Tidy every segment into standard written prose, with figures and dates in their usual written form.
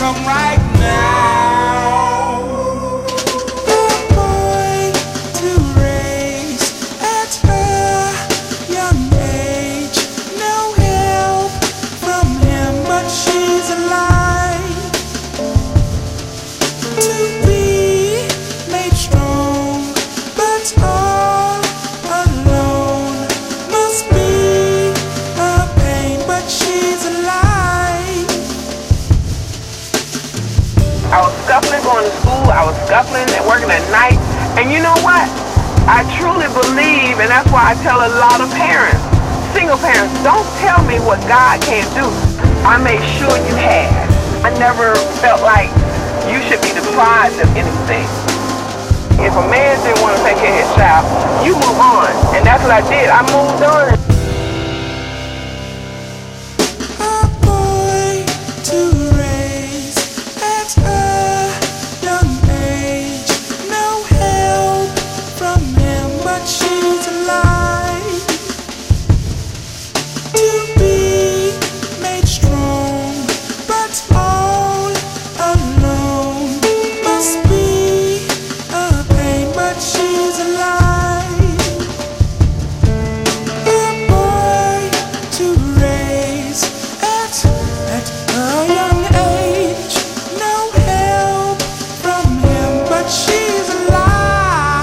young right now. A boy to raise at a young age. No help from him, but she's alive. To be made strong, but all alone must be a pain, but she's alive. I was scuffling going to school, I was scuffling and working at night, and you know what? I truly believe, and that's why I tell a lot of parents, single parents, don't tell me what God can't do. I made sure you had. I never felt like you should be deprived of anything. If a man didn't want to take care of his child, you move on, and that's what I did. I moved on. A boy to raise at a young age. No help from him, but she's alive. To be made strong, but all alone must be a pain, but she's alive. A boy to raise at a young age. No help from him, but she's alive.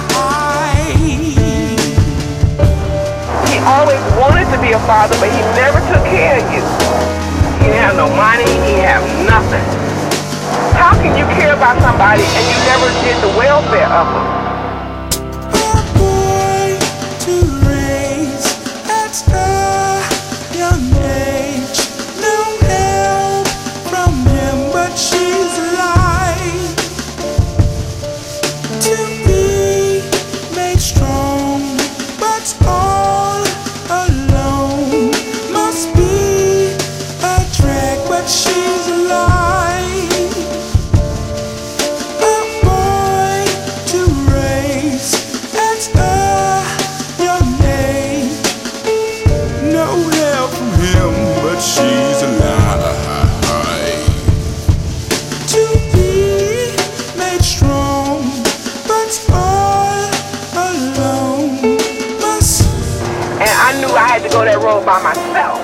He always wanted to be a father, but he never took care of you. He didn't have no money, he had nothing. How can you care about somebody and you never did the welfare of them? A boy to raise at a young age. No help from him, but she's alive. To be made strong, but all alone must be a drag, but she's alive. A boy to raise at a young age. No help from him, but she's alive. To be made strong, but all alone must. And I knew I had to go that road by myself.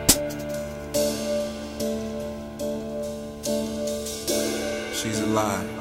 She's alive.